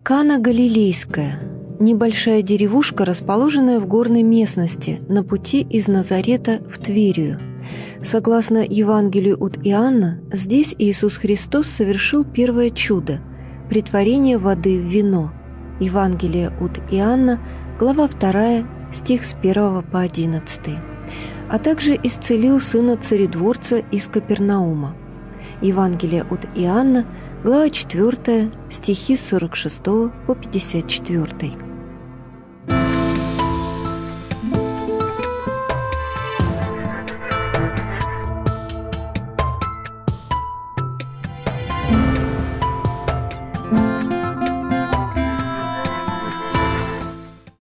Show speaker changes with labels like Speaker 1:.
Speaker 1: Кана Галилейская – небольшая деревушка, расположенная в горной местности на пути из Назарета в Тверию. Согласно Евангелию от Иоанна, здесь Иисус Христос совершил первое чудо – претворение воды в вино. Евангелие от Иоанна, глава 2, стих с 1 по 11. А также исцелил сына царедворца из Капернаума. Евангелие от Иоанна, глава 4, стихи с 46 по 54.